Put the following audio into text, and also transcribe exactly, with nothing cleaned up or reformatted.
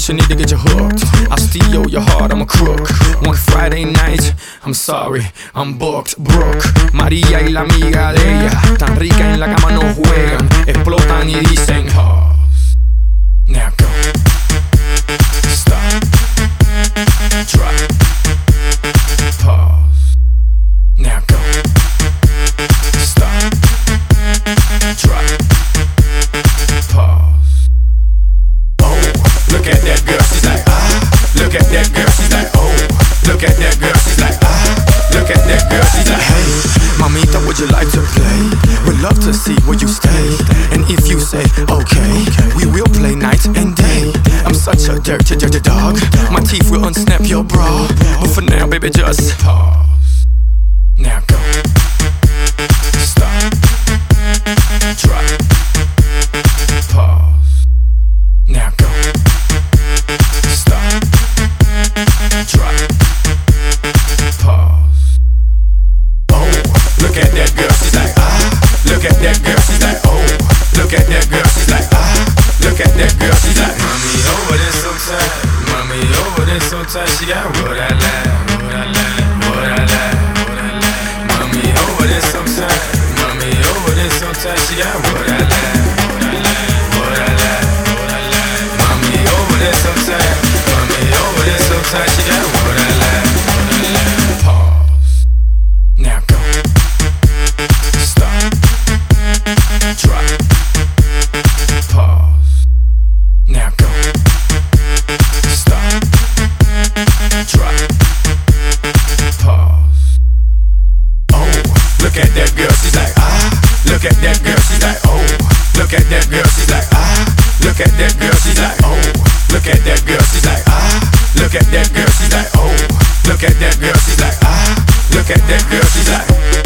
you need to get you hooked. I'll steal your heart, I'm a crook. One Friday night, I'm sorry, I'm booked, Brooke. María y la amiga de ella, tan rica en la cama no juegan. Explotan y dicen pause. Now go. Stop. Drop. Pause. Now go. Stop. Drop. Pause. Oh, look at that girl, she's like ah. Look at that girl, she's like oh. Look at that girl, she's like ah. Look at that girl, she's like hey, mamita, would you like to play? Would love to see where you stay. And if you say okay, we will play night and day. I'm such a dirty, dirty dog. My teeth will unsnap your bra. But for now, baby, just pause. Now go. Stop. Drop. Pause. Now go. Stop. Drop. Pause. Oh, look at that girl, she's like ah. Look at that girl, she's like oh. Look at that girl, she's like ah. Look at that girl, she's like mommy over there so tight. Mommy over there so tight. She got what I like, what I like, what I like, what I like. Mommy over there so tight. Mommy over there so tight. She got what I like, what I like, what I like, what I like. Mommy over there so tight. Mommy over there so tight. She got what I like, what I like. Pause. Now go. Stop. Drop. Pause. Now go. Stop. Drop. Pause. Oh, look at that girl, she's like ah. Look at that girl, she's like oh. Look at that girl, she's like ah. Look at that girl, she's like oh. Look at that girl, she's like ah. Look at that girl, she's like oh. Look at that girl, she's like ah. Look at that girl, she's like